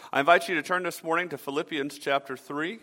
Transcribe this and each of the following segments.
I invite you to turn this morning to Philippians chapter 3.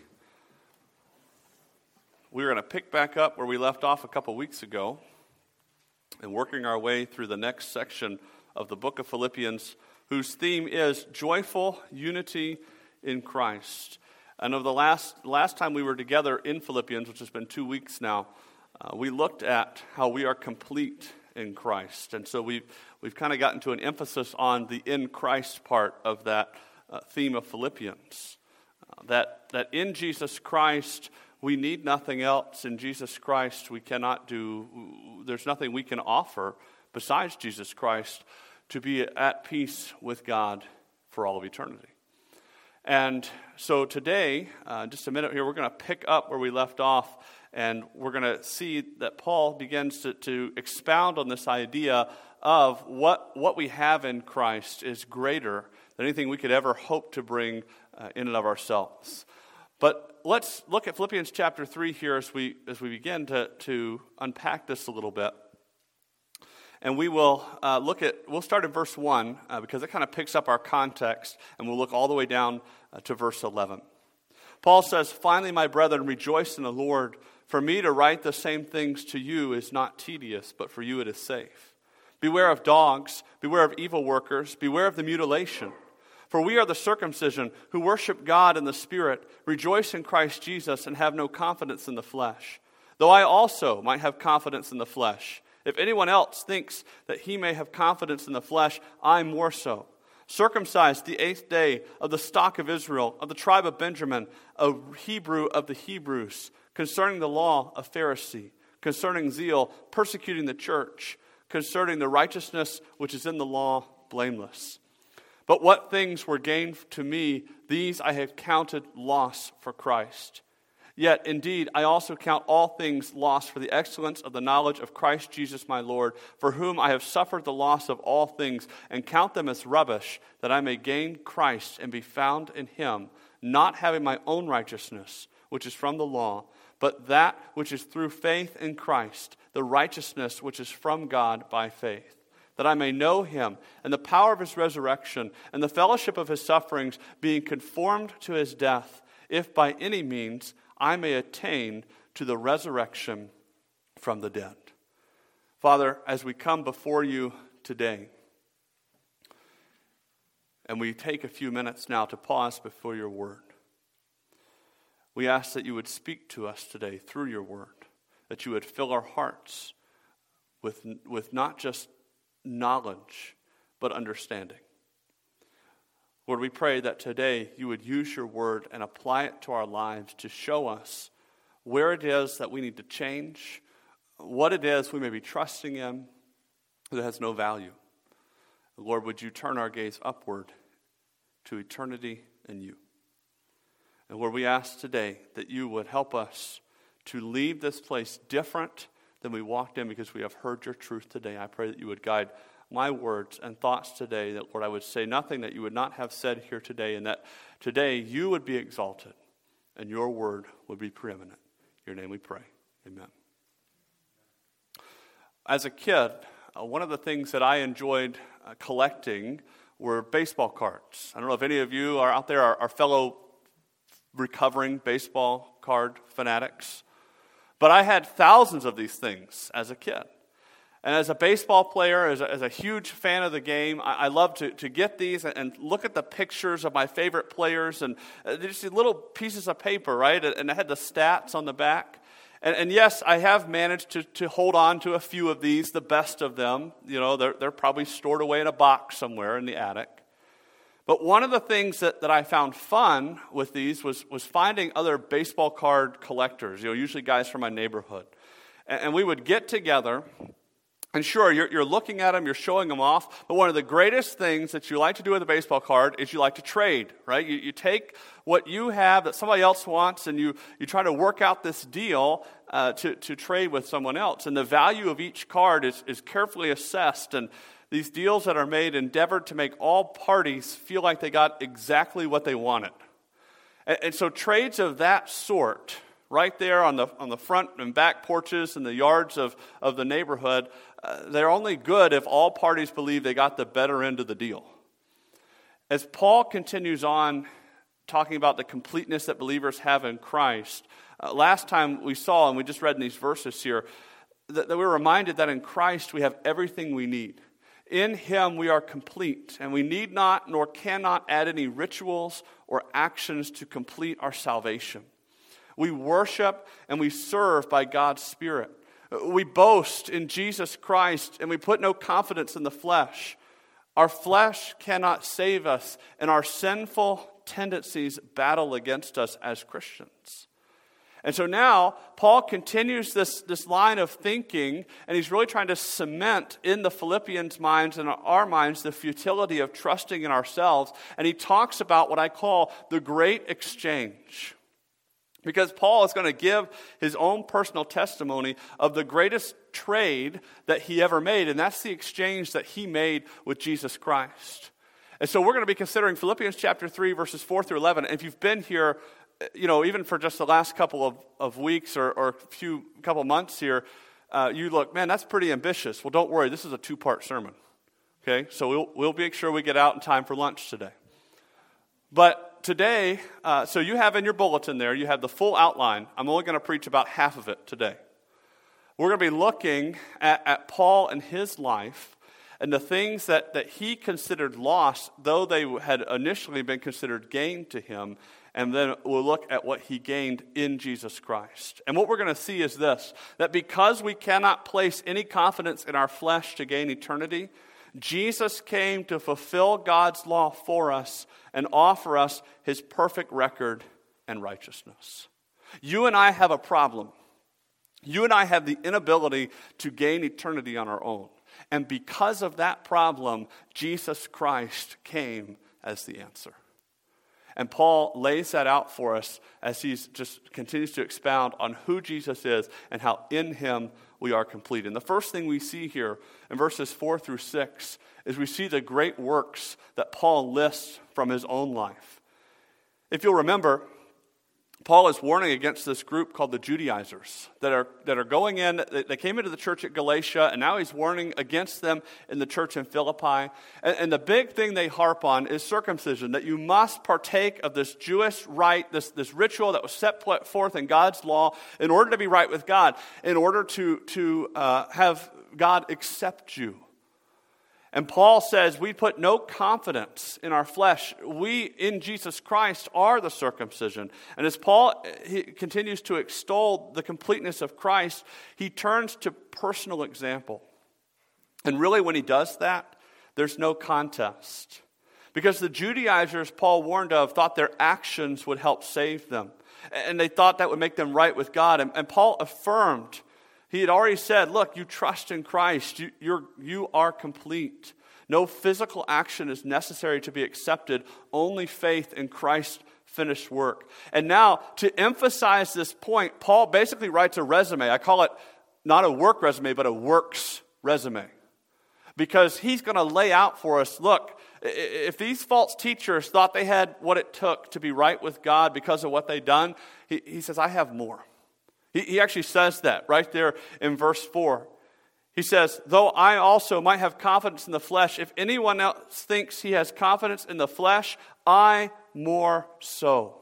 We're going to pick back up where we left off a couple weeks ago and working our way through the next section of the book of Philippians, whose theme is joyful unity in Christ. And of the last time we were together in Philippians, which has been 2 weeks now, we looked at how we are complete in Christ. And so we've kind of gotten to an emphasis on the in Christ part of that theme of Philippians. That in Jesus Christ, we need nothing else. In Jesus Christ, we cannot do, there's nothing we can offer besides Jesus Christ to be at peace with God for all of eternity. And so today, just a minute here, we're going to pick up where we left off, and we're going to see that Paul begins to expound on this idea of what we have in Christ is greater than anything we could ever hope to bring in and of ourselves. But let's look at Philippians chapter 3 here as we begin to unpack this a little bit. And we will we'll start at verse 1 because it kind of picks up our context, and we'll look all the way down to verse 11. Paul says, "Finally, my brethren, rejoice in the Lord. For me to write the same things to you is not tedious, but for you it is safe. Beware of dogs, beware of evil workers, beware of the mutilation. For we are the circumcision who worship God in the Spirit, rejoice in Christ Jesus, and have no confidence in the flesh. Though I also might have confidence in the flesh. If anyone else thinks that he may have confidence in the flesh, I more so. Circumcised the 8th day, of the stock of Israel, of the tribe of Benjamin, a Hebrew of the Hebrews, concerning the law, a Pharisee, concerning zeal, persecuting the church, concerning the righteousness which is in the law, blameless. But what things were gained to me, these I have counted loss for Christ. Yet, indeed, I also count all things lost for the excellence of the knowledge of Christ Jesus my Lord, for whom I have suffered the loss of all things, and count them as rubbish, that I may gain Christ and be found in him, not having my own righteousness, which is from the law, but that which is through faith in Christ, the righteousness which is from God by faith, that I may know him and the power of his resurrection and the fellowship of his sufferings, being conformed to his death, if by any means I may attain to the resurrection from the dead." Father, as we come before you today, and we take a few minutes now to pause before your word, we ask that you would speak to us today through your word, that you would fill our hearts with not just knowledge, but understanding. Lord, we pray that today you would use your word and apply it to our lives to show us where it is that we need to change, what it is we may be trusting in that has no value. Lord, would you turn our gaze upward to eternity in you? And Lord, we ask today that you would help us to leave this place different than we walked in because we have heard your truth today. I pray that you would guide my words and thoughts today, that, Lord, I would say nothing that you would not have said here today, and that today you would be exalted and your word would be preeminent. In your name we pray. Amen. As a kid, one of the things that I enjoyed collecting were baseball cards. I don't know if any of you are out there, are fellow recovering baseball card fanatics, but I had thousands of these things as a kid. And as a baseball player, as a huge fan of the game, I love to get these and look at the pictures of my favorite players, and just these little pieces of paper, right? And I had the stats on the back. And yes, I have managed to hold on to a few of these, the best of them. You know, they're probably stored away in a box somewhere in the attic. But one of the things that I found fun with these was finding other baseball card collectors, usually guys from my neighborhood. And we would get together. And sure, you're looking at them, you're showing them off, but one of the greatest things that you like to do with a baseball card is you like to trade, right? You take what you have that somebody else wants, and you try to work out this deal to trade with someone else. And the value of each card is carefully assessed, and these deals that are made endeavored to make all parties feel like they got exactly what they wanted. And so trades of that sort, right there on the front and back porches and the yards of the neighborhood, they're only good if all parties believe they got the better end of the deal. As Paul continues on talking about the completeness that believers have in Christ, last time we saw, and we just read in these verses here, that we're reminded that in Christ we have everything we need. In Him we are complete, and we need not nor cannot add any rituals or actions to complete our salvation. We worship and we serve by God's Spirit. We boast in Jesus Christ, and we put no confidence in the flesh. Our flesh cannot save us, and our sinful tendencies battle against us as Christians. And so now, Paul continues this line of thinking, and he's really trying to cement in the Philippians' minds and our minds the futility of trusting in ourselves. And he talks about what I call the great exchange. Because Paul is going to give his own personal testimony of the greatest trade that he ever made, and that's the exchange that he made with Jesus Christ. And so we're going to be considering Philippians chapter 3, verses 4 through 11. And if you've been here, even for just the last couple of weeks or couple months here, you look, man, that's pretty ambitious. Well, don't worry, this is a 2-part sermon. Okay, so we'll make sure we get out in time for lunch today. But today, so you have in your bulletin there, you have the full outline. I'm only going to preach about half of it today. We're going to be looking at Paul and his life and the things that he considered loss, though they had initially been considered gain to him. And then we'll look at what he gained in Jesus Christ. And what we're going to see is this, that because we cannot place any confidence in our flesh to gain eternity, Jesus came to fulfill God's law for us and offer us His perfect record and righteousness. You and I have a problem. You and I have the inability to gain eternity on our own. And because of that problem, Jesus Christ came as the answer. And Paul lays that out for us as he just continues to expound on who Jesus is and how in Him we are complete. And the first thing we see here in verses 4 through 6 is we see the great works that Paul lists from his own life. If you'll remember, Paul is warning against this group called the Judaizers that are going in. They came into the church at Galatia, and now he's warning against them in the church in Philippi. And the big thing they harp on is circumcision, that you must partake of this Jewish rite, this ritual that was set forth in God's law in order to be right with God, in order to have God accept you. And Paul says we put no confidence in our flesh. We, in Jesus Christ, are the circumcision. And as Paul he continues to extol the completeness of Christ, he turns to personal example. And really when he does that, there's no contest. Because the Judaizers Paul warned of thought their actions would help save them. And they thought that would make them right with God. And Paul affirmed. He had already said, look, you trust in Christ. You are complete. No physical action is necessary to be accepted. Only faith in Christ's finished work. And now, to emphasize this point, Paul basically writes a resume. I call it not a work resume, but a works resume. Because he's going to lay out for us, look, if these false teachers thought they had what it took to be right with God because of what they'd done, he says, I have more. He actually says that right there in verse 4. He says, though I also might have confidence in the flesh, if anyone else thinks he has confidence in the flesh, I more so.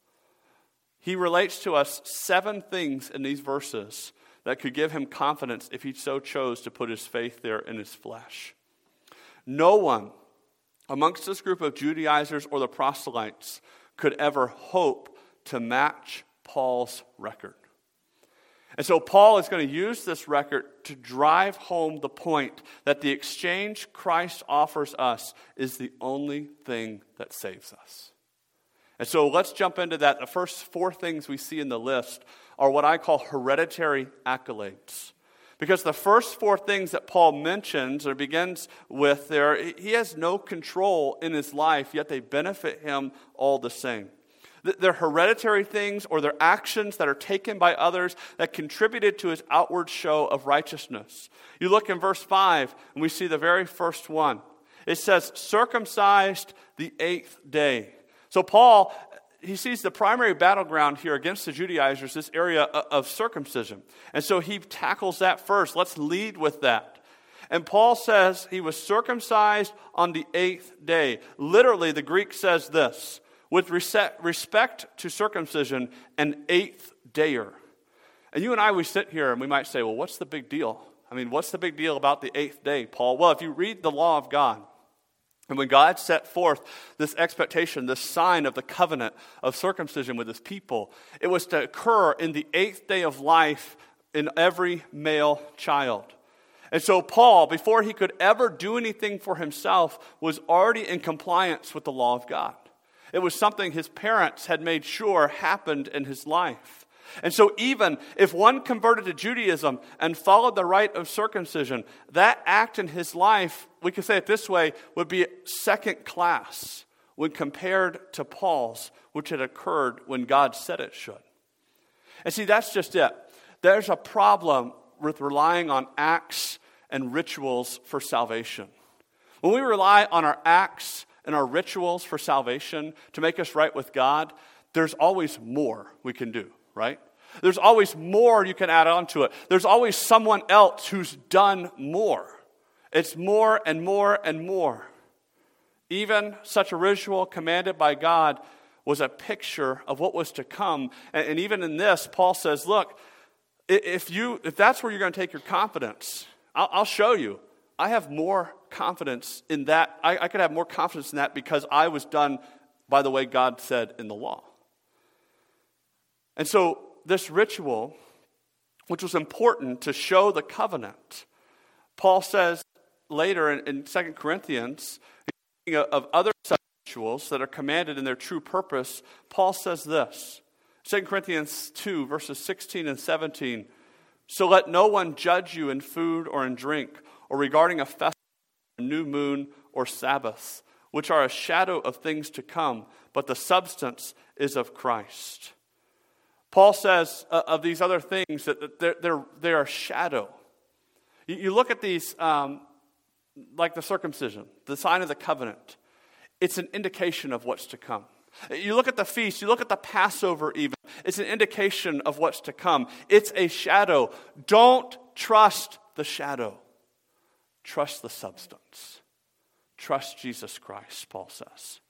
He relates to us 7 things in these verses that could give him confidence if he so chose to put his faith there in his flesh. No one amongst this group of Judaizers or the proselytes could ever hope to match Paul's record. And so Paul is going to use this record to drive home the point that the exchange Christ offers us is the only thing that saves us. And so let's jump into that. The first 4 things we see in the list are what I call hereditary accolades. Because the first 4 things that Paul mentions or begins with there, he has no control in his life, yet they benefit him all the same. They're hereditary things or they're actions that are taken by others that contributed to his outward show of righteousness. You look in verse 5 and we see the very first one. It says, circumcised the 8th day. So Paul, he sees the primary battleground here against the Judaizers, this area of circumcision. And so he tackles that first. Let's lead with that. And Paul says he was circumcised on the 8th day. Literally, the Greek says this, with respect to circumcision, an 8th dayer. And you and I, we sit here and we might say, well, what's the big deal? I mean, what's the big deal about the 8th day, Paul? Well, if you read the law of God, and when God set forth this expectation, this sign of the covenant of circumcision with his people, it was to occur in the 8th day of life in every male child. And so Paul, before he could ever do anything for himself, was already in compliance with the law of God. It was something his parents had made sure happened in his life. And so even if one converted to Judaism and followed the rite of circumcision, that act in his life, we could say it this way, would be second class when compared to Paul's, which had occurred when God said it should. And see, that's just it. There's a problem with relying on acts and rituals for salvation. When we rely on our acts and our rituals for salvation to make us right with God, there's always more we can do, right? There's always more you can add on to it. There's always someone else who's done more. It's more and more and more. Even such a ritual commanded by God was a picture of what was to come. And even in this, Paul says, look, if that's where you're going to take your confidence, I'll show you. I have more confidence in that. I could have more confidence in that because I was done by the way God said in the law. And so this ritual, which was important to show the covenant, Paul says later in 2 Corinthians, of other such rituals that are commanded in their true purpose, Paul says this, 2 Corinthians 2, verses 16 and 17, so let no one judge you in food or in drink, or regarding a festival, a new moon, or Sabbath, which are a shadow of things to come, but the substance is of Christ. Paul says of these other things that they're a shadow. You look at these, like the circumcision, the sign of the covenant. It's an indication of what's to come. You look at the feast, you look at the Passover even. It's an indication of what's to come. It's a shadow. Don't trust the shadow. Trust the substance. Trust Jesus Christ, Paul says.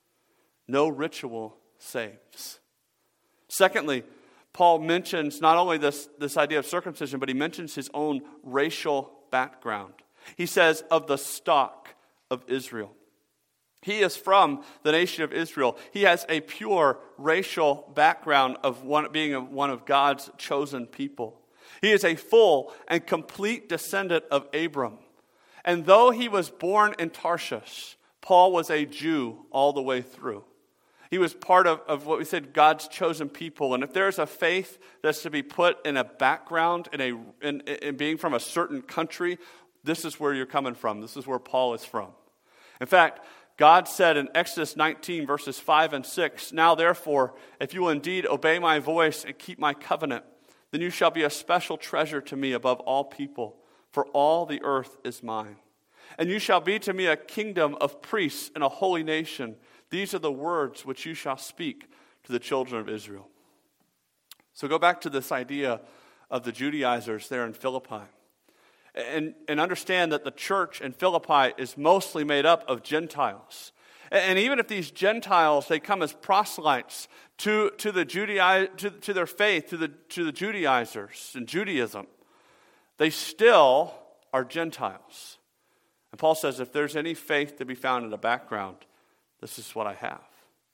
No ritual saves. Secondly, Paul mentions not only this idea of circumcision, but he mentions his own racial background. He says, of the stock of Israel. He is from the nation of Israel. He has a pure racial background of being one of God's chosen people. He is a full and complete descendant of Abram. And though he was born in Tarshish, Paul was a Jew all the way through. He was part of what we said, God's chosen people. And if there's a faith that's to be put in a background, in being from a certain country, this is where you're coming from. This is where Paul is from. In fact, God said in Exodus 19, verses 5 and 6, now therefore, if you will indeed obey my voice and keep my covenant, then you shall be a special treasure to me above all people, for all the earth is mine. And you shall be to me a kingdom of priests and a holy nation. These are the words which you shall speak to the children of Israel. So go back to this idea of the Judaizers there in Philippi. And understand that the church in Philippi is mostly made up of Gentiles. And even if these Gentiles, they come as proselytes to their faith, to the Judaizers and Judaism, they still are Gentiles. And Paul says, if there's any faith to be found in the background, this is what I have.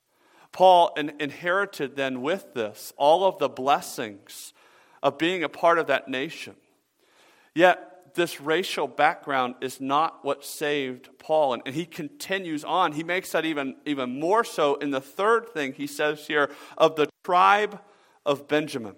Paul inherited then with this all of the blessings of being a part of that nation. Yet, this racial background is not what saved Paul. And he continues on. He makes that even more so in the third thing he says here of the tribe of Benjamin.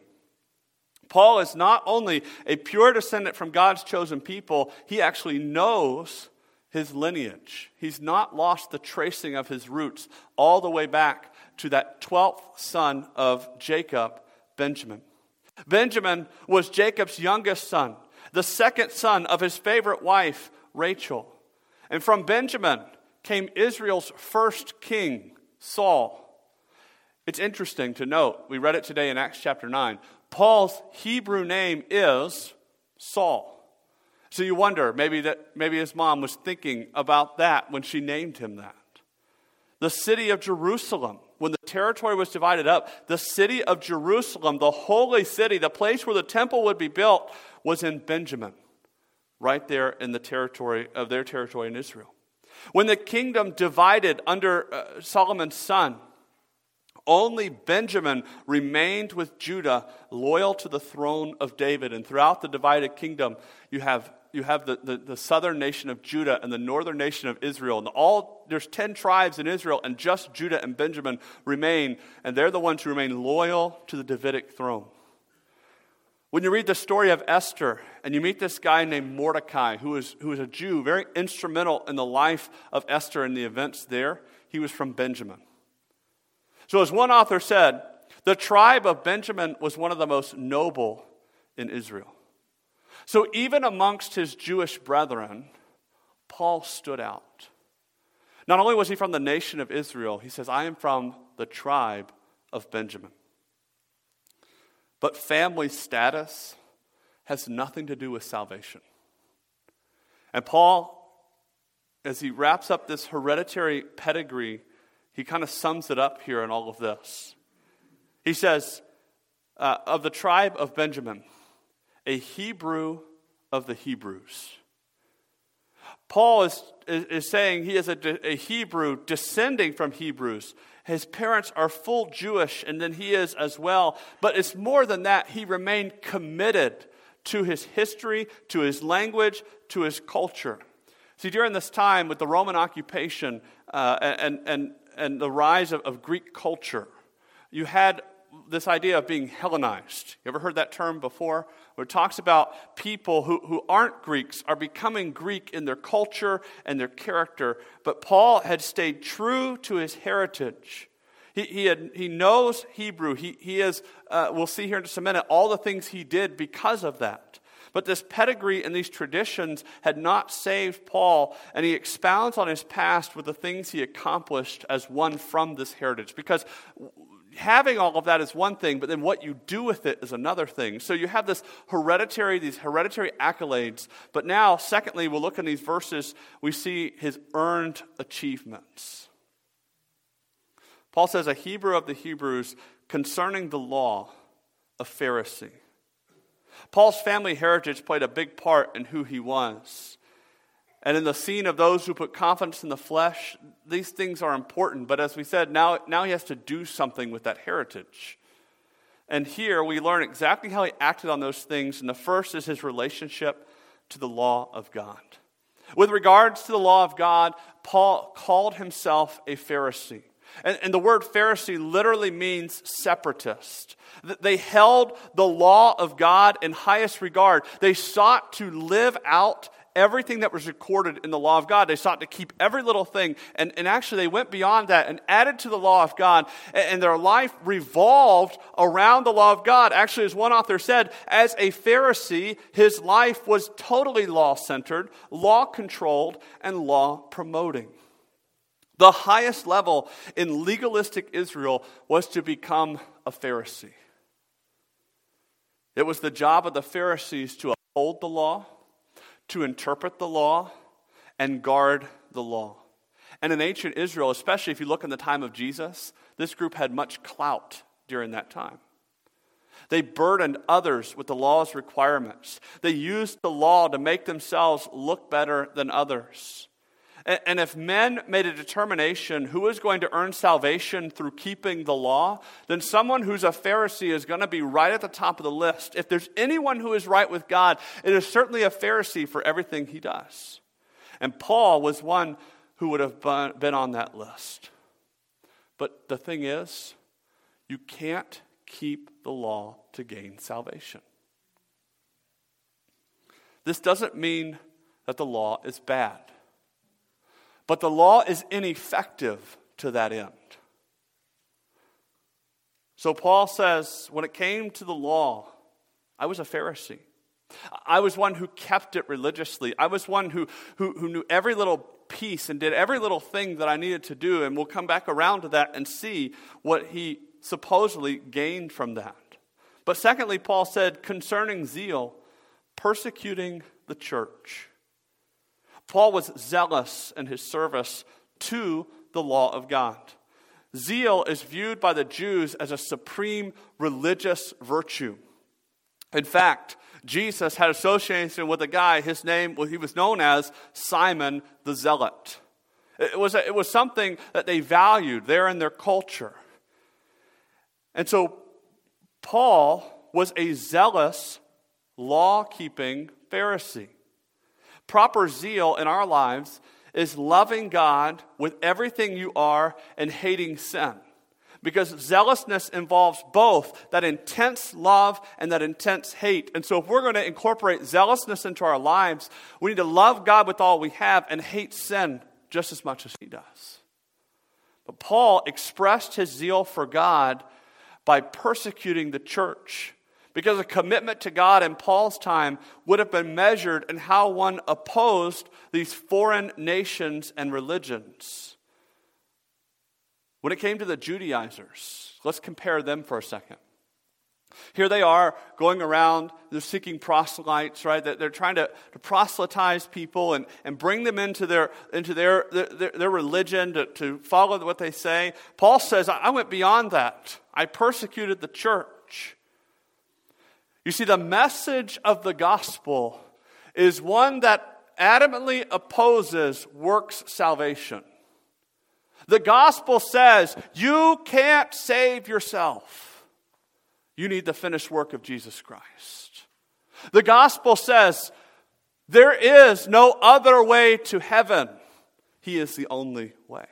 Paul is not only a pure descendant from God's chosen people, he actually knows his lineage. He's not lost the tracing of his roots all the way back to that 12th son of Jacob, Benjamin. Benjamin was Jacob's youngest son, the second son of his favorite wife, Rachel. And from Benjamin came Israel's first king, Saul. It's interesting to note, we read it today in Acts chapter 9, Paul's Hebrew name is Saul. So you wonder, maybe his mom was thinking about that when she named him that. The city of Jerusalem, when the territory was divided up, the city of Jerusalem, the holy city, the place where the temple would be built, was in Benjamin, right there in the territory of their territory in Israel. When the kingdom divided under Solomon's son, only Benjamin remained with Judah, loyal to the throne of David. And throughout the divided kingdom, you have the southern nation of Judah and the northern nation of Israel. And there's 10 tribes in Israel, and just Judah and Benjamin remain. And they're the ones who remain loyal to the Davidic throne. When you read the story of Esther, and you meet this guy named Mordecai, who is a Jew, very instrumental in the life of Esther and the events there, he was from Benjamin. So as one author said, the tribe of Benjamin was one of the most noble in Israel. So even amongst his Jewish brethren, Paul stood out. Not only was he from the nation of Israel, he says, I am from the tribe of Benjamin. But family status has nothing to do with salvation. And Paul, as he wraps up this hereditary pedigree, he kind of sums it up here in all of this. He says, of the tribe of Benjamin, a Hebrew of the Hebrews. Paul is saying he is a Hebrew descending from Hebrews. His parents are full Jewish, and then he is as well. But it's more than that. He remained committed to his history, to his language, to his culture. See, during this time with the Roman occupation and the rise of Greek culture, you had this idea of being Hellenized. You ever heard that term before? Where it talks about people who aren't Greeks are becoming Greek in their culture and their character. But Paul had stayed true to his heritage. He knows Hebrew. He is, we'll see here in just a minute, all the things he did because of that. But this pedigree and these traditions had not saved Paul, and he expounds on his past with the things he accomplished as one from this heritage. Because having all of that is one thing, but then what you do with it is another thing. So you have these hereditary accolades. But now, secondly, we'll look in these verses, we see his earned achievements. Paul says, a Hebrew of the Hebrews, concerning the law, a Pharisee. Paul's family heritage played a big part in who he was. And in the scene of those who put confidence in the flesh, these things are important. But as we said, now he has to do something with that heritage. And here we learn exactly how he acted on those things. And the first is his relationship to the law of God. With regards to the law of God, Paul called himself a Pharisee. And the word Pharisee literally means separatist. They held the law of God in highest regard. They sought to live out everything that was recorded in the law of God. They sought to keep every little thing. And actually they went beyond that and added to the law of God. And their life revolved around the law of God. Actually, as one author said, as a Pharisee, his life was totally law-centered, law-controlled, and law-promoting. The highest level in legalistic Israel was to become a Pharisee. It was the job of the Pharisees to uphold the law, to interpret the law, and guard the law. And in ancient Israel, especially if you look in the time of Jesus, this group had much clout during that time. They burdened others with the law's requirements. They used the law to make themselves look better than others. And if men made a determination who is going to earn salvation through keeping the law, then someone who's a Pharisee is going to be right at the top of the list. If there's anyone who is right with God, it is certainly a Pharisee for everything he does. And Paul was one who would have been on that list. But the thing is, you can't keep the law to gain salvation. This doesn't mean that the law is bad. But the law is ineffective to that end. So Paul says, when it came to the law, I was a Pharisee. I was one who kept it religiously. I was one who knew every little piece and did every little thing that I needed to do. And we'll come back around to that and see what he supposedly gained from that. But secondly, Paul said, concerning zeal, persecuting the church. Paul was zealous in his service to the law of God. Zeal is viewed by the Jews as a supreme religious virtue. In fact, Jesus had association with a guy, his name, he was known as Simon the Zealot. It was something that they valued there in their culture. And so Paul was a zealous, law-keeping Pharisee. Proper zeal in our lives is loving God with everything you are and hating sin. Because zealousness involves both that intense love and that intense hate. And so if we're going to incorporate zealousness into our lives, we need to love God with all we have and hate sin just as much as he does. But Paul expressed his zeal for God by persecuting the church. Because a commitment to God in Paul's time would have been measured in how one opposed these foreign nations and religions. When it came to the Judaizers, let's compare them for a second. Here they are going around, they're seeking proselytes, right? They're trying to proselytize people and bring them into their religion to follow what they say. Paul says, I went beyond that. I persecuted the church. You see, the message of the gospel is one that adamantly opposes works salvation. The gospel says you can't save yourself. You need the finished work of Jesus Christ. The gospel says there is no other way to heaven. He is the only way.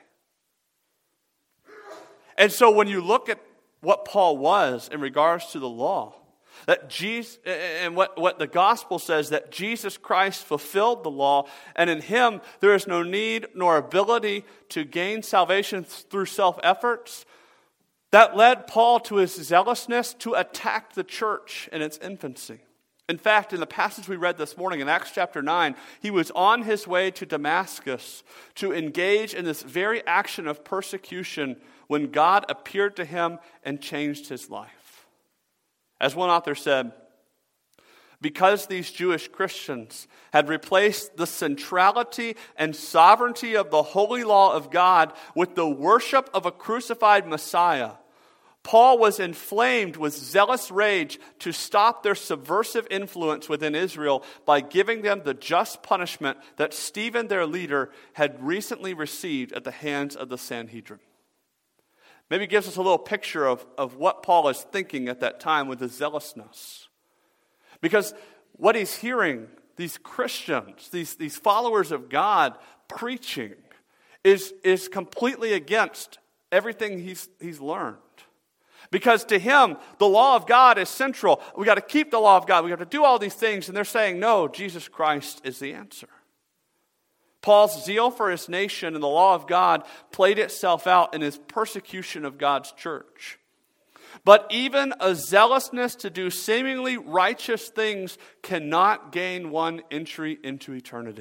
And so when you look at what Paul was in regards to the law, that Jesus, and what the gospel says, that Jesus Christ fulfilled the law, and in him there is no need nor ability to gain salvation through self-efforts, that led Paul to his zealousness to attack the church in its infancy. In fact, in the passage we read this morning in Acts chapter 9, he was on his way to Damascus to engage in this very action of persecution when God appeared to him and changed his life. As one author said, because these Jewish Christians had replaced the centrality and sovereignty of the holy law of God with the worship of a crucified Messiah, Paul was inflamed with zealous rage to stop their subversive influence within Israel by giving them the just punishment that Stephen, their leader, had recently received at the hands of the Sanhedrin. Maybe it gives us a little picture of what Paul is thinking at that time with his zealousness. Because what he's hearing, these Christians, these followers of God preaching, is completely against everything he's learned. Because to him, the law of God is central. We got to keep the law of God. We got to do all these things. And they're saying, no, Jesus Christ is the answer. Paul's zeal for his nation and the law of God played itself out in his persecution of God's church. But even a zealousness to do seemingly righteous things cannot gain one entry into eternity.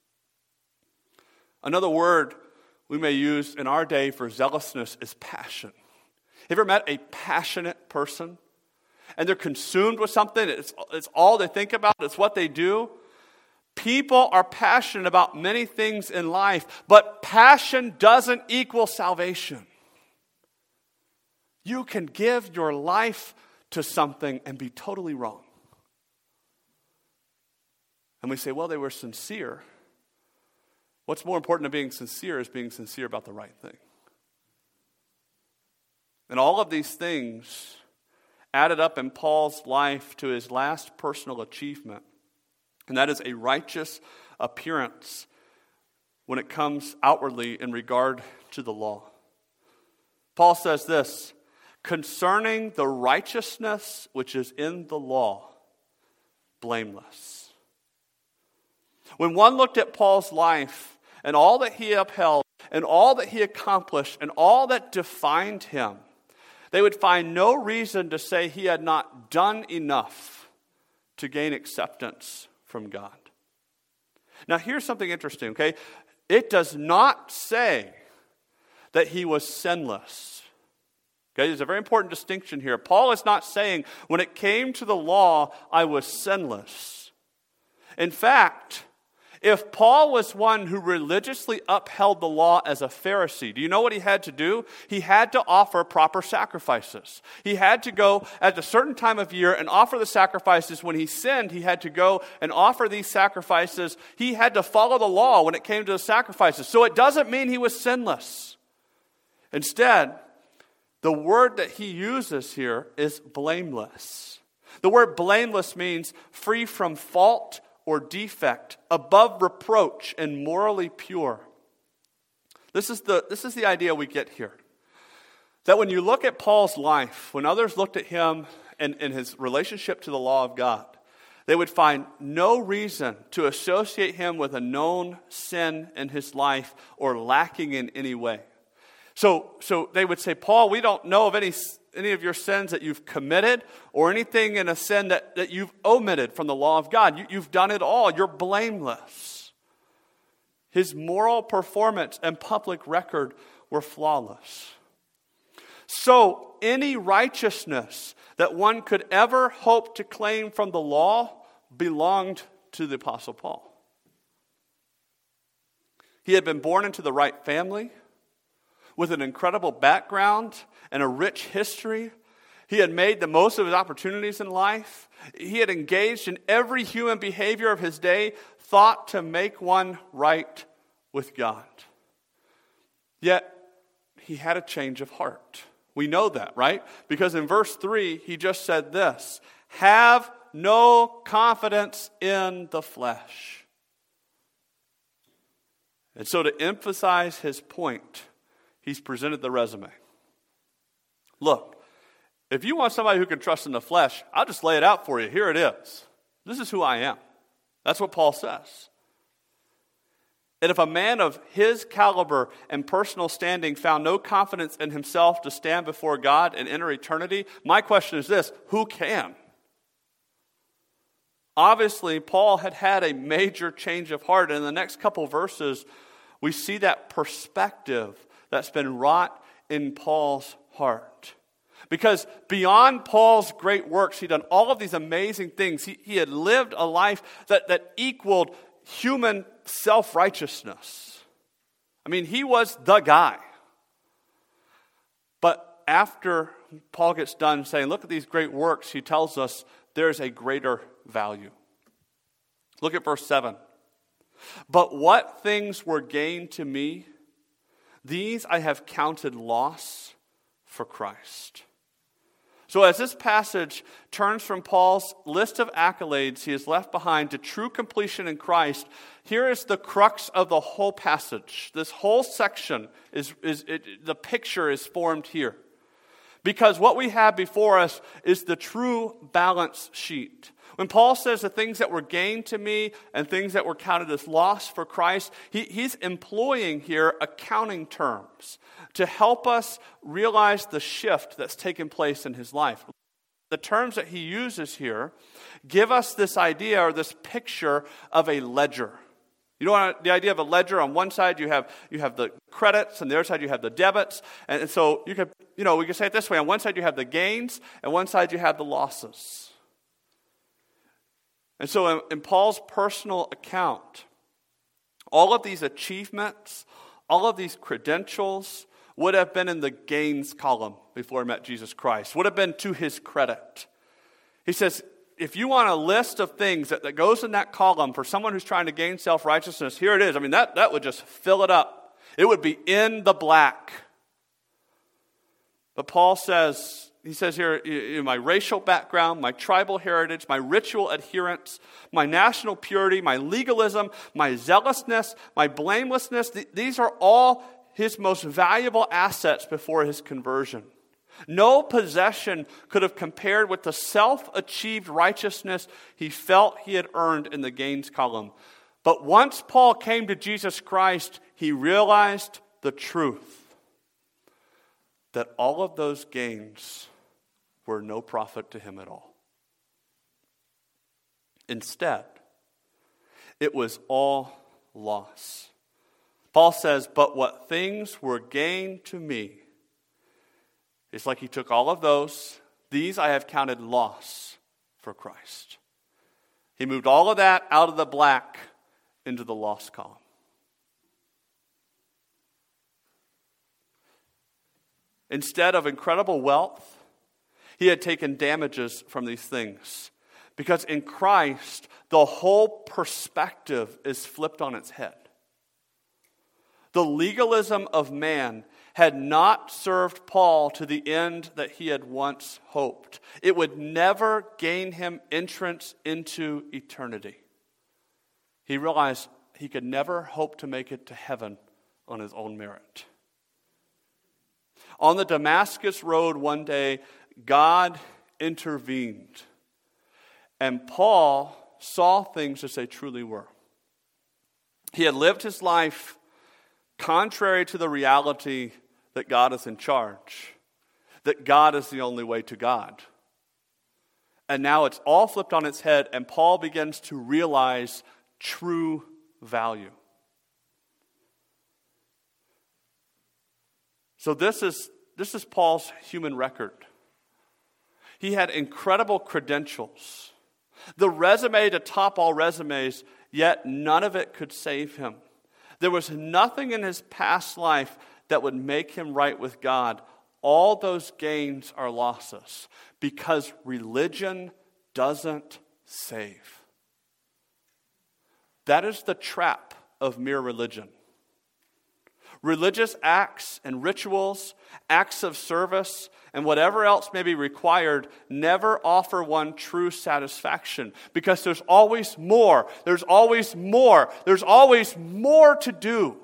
Another word we may use in our day for zealousness is passion. Have you ever met a passionate person? And they're consumed with something. It's all they think about. It's what they do. People are passionate about many things in life, but passion doesn't equal salvation. You can give your life to something and be totally wrong. And we say, well, they were sincere. What's more important than being sincere is being sincere about the right thing. And all of these things added up in Paul's life to his last personal achievement. And that is a righteous appearance when it comes outwardly in regard to the law. Paul says this, concerning the righteousness which is in the law, blameless. When one looked at Paul's life and all that he upheld and all that he accomplished and all that defined him, they would find no reason to say he had not done enough to gain acceptance from God. Now here's something interesting, okay? It does not say that he was sinless. Okay, there's a very important distinction here. Paul is not saying, when it came to the law, I was sinless. In fact, if Paul was one who religiously upheld the law as a Pharisee, do you know what he had to do? He had to offer proper sacrifices. He had to go at a certain time of year and offer the sacrifices. When he sinned, he had to go and offer these sacrifices. He had to follow the law when it came to the sacrifices. So it doesn't mean he was sinless. Instead, the word that he uses here is blameless. The word blameless means free from fault or defect, above reproach, and morally pure. This is the idea we get here. That when you look at Paul's life, when others looked at him and his relationship to the law of God, they would find no reason to associate him with a known sin in his life or lacking in any way. So they would say, Paul, we don't know of any of your sins that you've committed or anything in a sin that you've omitted from the law of God. You've done it all. You're blameless. His moral performance and public record were flawless. So any righteousness that one could ever hope to claim from the law belonged to the Apostle Paul. He had been born into the right family, with an incredible background and a rich history. He had made the most of his opportunities in life. He had engaged in every human behavior of his day, thought to make one right with God. Yet, he had a change of heart. We know that, right? Because in verse 3, he just said this, "Have no confidence in the flesh." And so to emphasize his point, he's presented the resume. Look, if you want somebody who can trust in the flesh, I'll just lay it out for you. Here it is. This is who I am. That's what Paul says. And if a man of his caliber and personal standing found no confidence in himself to stand before God and enter eternity, my question is this: who can? Obviously, Paul had a major change of heart. And in the next couple verses, we see that perspective that's been wrought in Paul's heart. Because beyond Paul's great works, he'd done all of these amazing things. He had lived a life that equaled human self-righteousness. I mean, he was the guy. But after Paul gets done saying, look at these great works, he tells us there's a greater value. Look at verse 7. "But what things were gained to me, these I have counted loss for Christ." So as this passage turns from Paul's list of accolades he has left behind to true completion in Christ, here is the crux of the whole passage. This whole section, the picture is formed here. Because what we have before us is the true balance sheet. When Paul says the things that were gained to me and things that were counted as loss for Christ, he's employing here accounting terms to help us realize the shift that's taken place in his life. The terms that he uses here give us this idea or this picture of a ledger. You know the idea of a ledger? On one side you have the credits, and the other side you have the debits. And so we could say it this way: on one side you have the gains, and one side you have the losses. And so in Paul's personal account, all of these achievements, all of these credentials would have been in the gains column before he met Jesus Christ, would have been to his credit. He says, if you want a list of things that goes in that column for someone who's trying to gain self-righteousness, here it is. I mean, that would just fill it up. It would be in the black. But Paul says, he says here, my racial background, my tribal heritage, my ritual adherence, my national purity, my legalism, my zealousness, my blamelessness, these are all his most valuable assets before his conversion. No possession could have compared with the self-achieved righteousness he felt he had earned in the gains column. But once Paul came to Jesus Christ, he realized the truth that all of those gains were no profit to him at all. Instead, it was all loss. Paul says, but what things were gained to me, it's like he took all of those, these I have counted loss for Christ. He moved all of that out of the black into the lost column. Instead of incredible wealth, he had taken damages from these things. Because in Christ, the whole perspective is flipped on its head. The legalism of man had not served Paul to the end that he had once hoped. It would never gain him entrance into eternity. He realized he could never hope to make it to heaven on his own merit. On the Damascus road one day, God intervened. And Paul saw things as they truly were. He had lived his life contrary to the reality that God is in charge, that God is the only way to God. And now it's all flipped on its head, and Paul begins to realize true value. So this is Paul's human record. He had incredible credentials. The resume to top all resumes, yet none of it could save him. There was nothing in his past life that would make him right with God. All those gains are losses because religion doesn't save. That is the trap of mere religion. Religious acts and rituals, acts of service, and whatever else may be required never offer one true satisfaction because there's always more. There's always more. There's always more to do.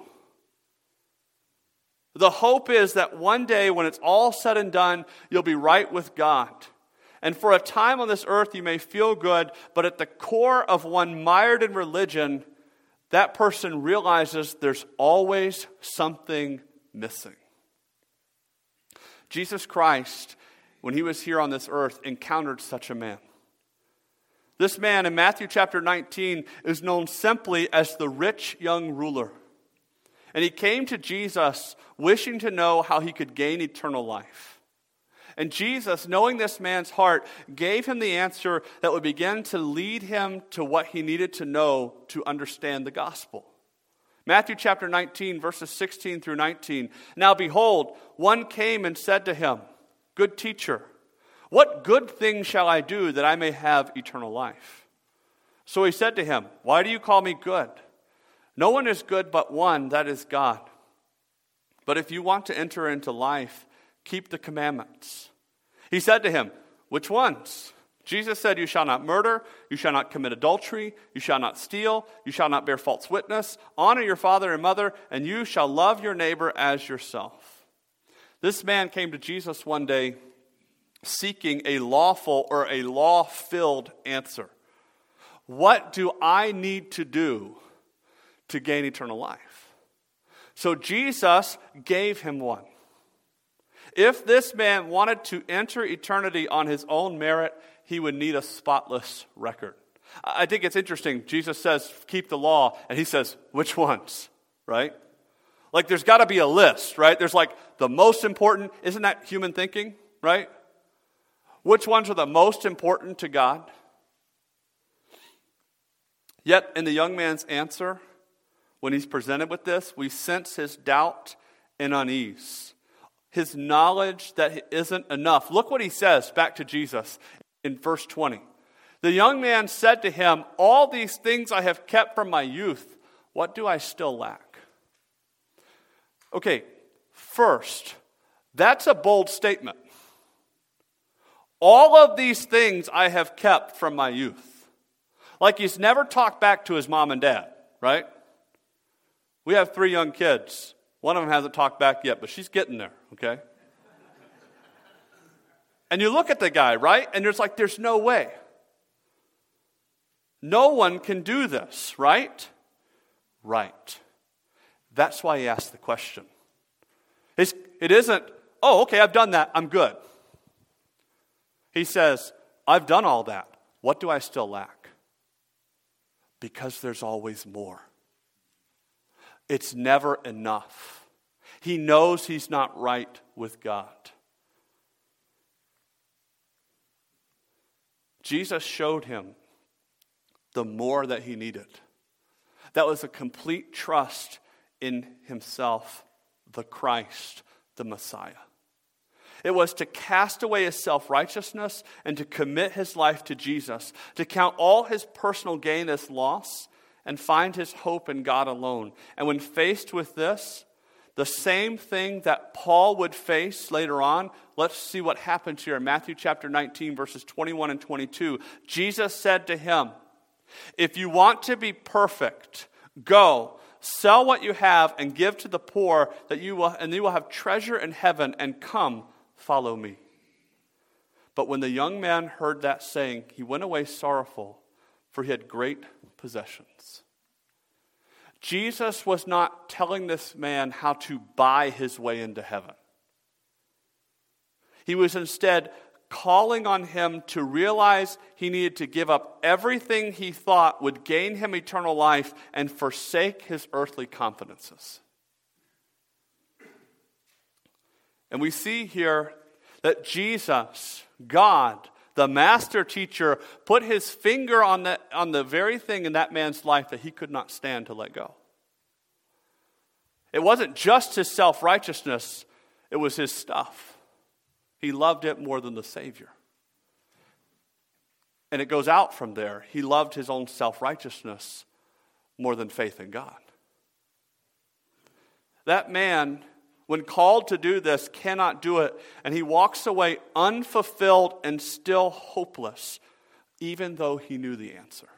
The hope is that one day when it's all said and done, you'll be right with God. And for a time on this earth, you may feel good, but at the core of one mired in religion, that person realizes there's always something missing. Jesus Christ, when he was here on this earth, encountered such a man. This man in Matthew chapter 19 is known simply as the rich young ruler. And he came to Jesus wishing to know how he could gain eternal life. And Jesus, knowing this man's heart, gave him the answer that would begin to lead him to what he needed to know to understand the gospel. Matthew chapter 19, verses 16 through 19. Now behold, one came and said to him, "Good teacher, what good thing shall I do that I may have eternal life?" So he said to him, "Why do you call me good? No one is good but one, that is God. But if you want to enter into life, keep the commandments." He said to him, "Which ones?" Jesus said, "You shall not murder, you shall not commit adultery, you shall not steal, you shall not bear false witness, honor your father and mother, and you shall love your neighbor as yourself." This man came to Jesus one day seeking a lawful or a law-filled answer. What do I need to do to gain eternal life? So Jesus gave him one. If this man wanted to enter eternity on his own merit, he would need a spotless record. I think it's interesting. Jesus says, keep the law, and he says, which ones, right? Like there's got to be a list, right? There's like the most important. Isn't that human thinking, right? Which ones are the most important to God? Yet in the young man's answer, when he's presented with this, we sense his doubt and unease. His knowledge that it isn't enough. Look what he says back to Jesus in verse 20. The young man said to him, "All these things I have kept from my youth. What do I still lack?" Okay, first, that's a bold statement. All of these things I have kept from my youth. Like he's never talked back to his mom and dad, right? We have 3 young kids. One of them hasn't talked back yet, but she's getting there, okay? And you look at the guy, right? And there's no way. No one can do this, right? Right. That's why he asked the question. It isn't, oh, okay, I've done that, I'm good. He says, I've done all that. What do I still lack? Because there's always more. It's never enough. He knows he's not right with God. Jesus showed him the more that he needed. That was a complete trust in himself, the Christ, the Messiah. It was to cast away his self-righteousness and to commit his life to Jesus, to count all his personal gain as loss and find his hope in God alone. And when faced with this, the same thing that Paul would face later on, let's see what happens here in Matthew chapter 19, verses 21 and 22. Jesus said to him, "If you want to be perfect, go, sell what you have and give to the poor, and you will have treasure in heaven, and come, follow me." But when the young man heard that saying, he went away sorrowful, for he had great possessions. Jesus was not telling this man how to buy his way into heaven. He was instead calling on him to realize he needed to give up everything he thought would gain him eternal life and forsake his earthly confidences. And we see here that Jesus, God, the master teacher, put his finger on the very thing in that man's life that he could not stand to let go. It wasn't just his self-righteousness, it was his stuff. He loved it more than the Savior. And it goes out from there. He loved his own self-righteousness more than faith in God. That man, when called to do this, cannot do it. And he walks away unfulfilled and still hopeless, even though he knew the answer.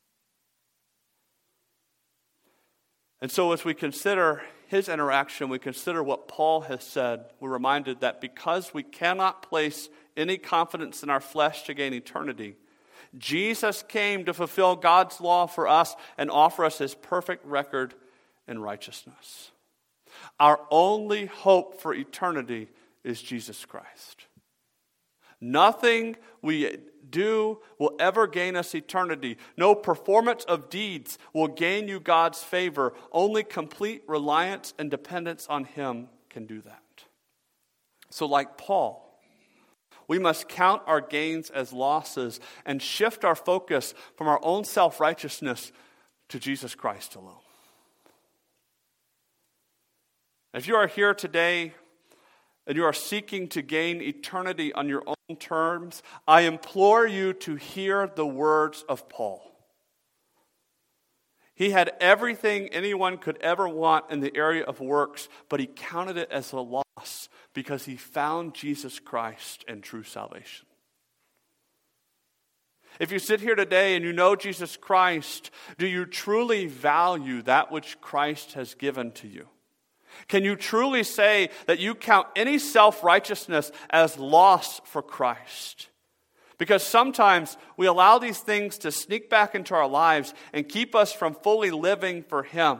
And so as we consider his interaction, we consider what Paul has said, we're reminded that because we cannot place any confidence in our flesh to gain eternity, Jesus came to fulfill God's law for us and offer us his perfect record and righteousness. Our only hope for eternity is Jesus Christ. Nothing we do will ever gain us eternity. No performance of deeds will gain you God's favor. Only complete reliance and dependence on him can do that. So like Paul, we must count our gains as losses and shift our focus from our own self-righteousness to Jesus Christ alone. If you are here today and you are seeking to gain eternity on your own terms, I implore you to hear the words of Paul. He had everything anyone could ever want in the area of works, but he counted it as a loss because he found Jesus Christ and true salvation. If you sit here today and you know Jesus Christ, do you truly value that which Christ has given to you? Can you truly say that you count any self-righteousness as loss for Christ? Because sometimes we allow these things to sneak back into our lives and keep us from fully living for him.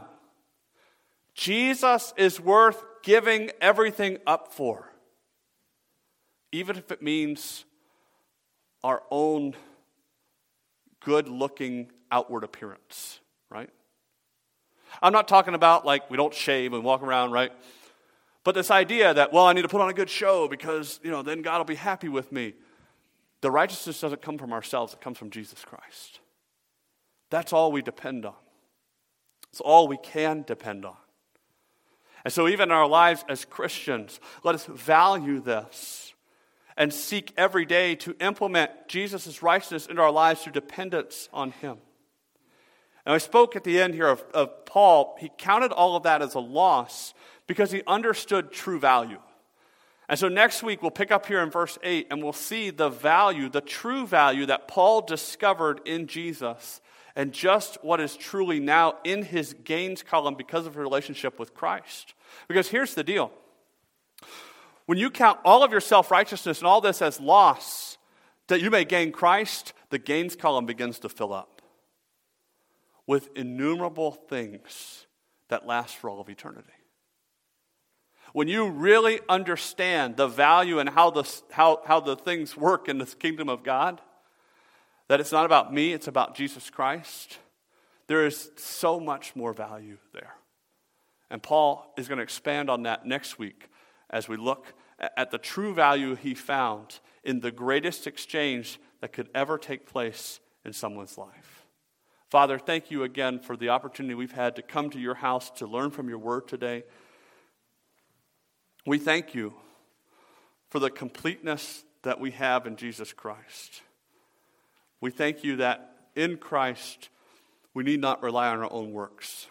Jesus is worth giving everything up for, even if it means our own good-looking outward appearance, right? I'm not talking about like we don't shave and walk around, right? But this idea that, well, I need to put on a good show because, then God will be happy with me. The righteousness doesn't come from ourselves. It comes from Jesus Christ. That's all we depend on. It's all we can depend on. And so even in our lives as Christians, let us value this and seek every day to implement Jesus' righteousness into our lives through dependence on him. And I spoke at the end here of Paul. He counted all of that as a loss because he understood true value. And so next week we'll pick up here in verse 8 and we'll see the value, the true value that Paul discovered in Jesus and just what is truly now in his gains column because of her relationship with Christ. Because here's the deal. When you count all of your self-righteousness and all this as loss, that you may gain Christ, the gains column begins to fill up with innumerable things that last for all of eternity. When you really understand the value and how the things work in this kingdom of God, that it's not about me, it's about Jesus Christ, there is so much more value there. And Paul is going to expand on that next week as we look at the true value he found in the greatest exchange that could ever take place in someone's life. Father, thank you again for the opportunity we've had to come to your house to learn from your word today. We thank you for the completeness that we have in Jesus Christ. We thank you that in Christ we need not rely on our own works.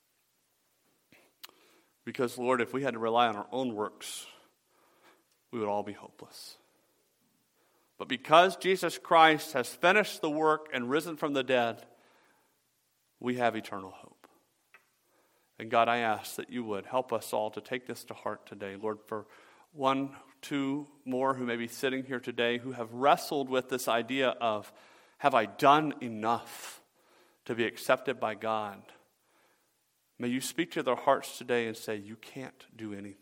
Because, Lord, if we had to rely on our own works, we would all be hopeless. But because Jesus Christ has finished the work and risen from the dead, we have eternal hope. And God, I ask that you would help us all to take this to heart today. Lord, for 1, 2 more who may be sitting here today who have wrestled with this idea of, have I done enough to be accepted by God? May you speak to their hearts today and say, you can't do anything.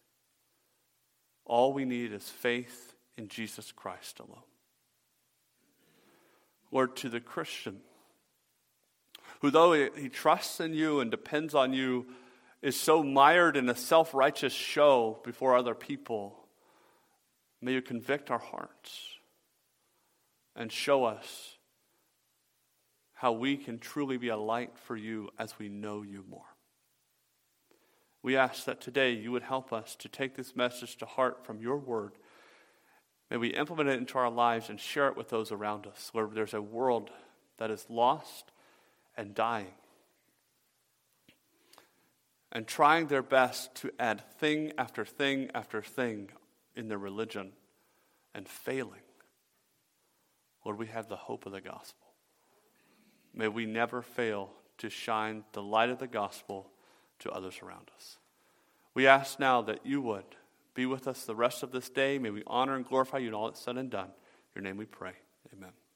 All we need is faith in Jesus Christ alone. Lord, to the Christian, who though he trusts in you and depends on you, is so mired in a self-righteous show before other people, may you convict our hearts and show us how we can truly be a light for you as we know you more. We ask that today you would help us to take this message to heart from your word. May we implement it into our lives and share it with those around us. Lord, there's a world that is lost and dying, and trying their best to add thing after thing after thing in their religion and failing. Lord, we have the hope of the gospel. May we never fail to shine the light of the gospel to others around us. We ask now that you would be with us the rest of this day. May we honor and glorify you in all that's said and done. In your name we pray. Amen.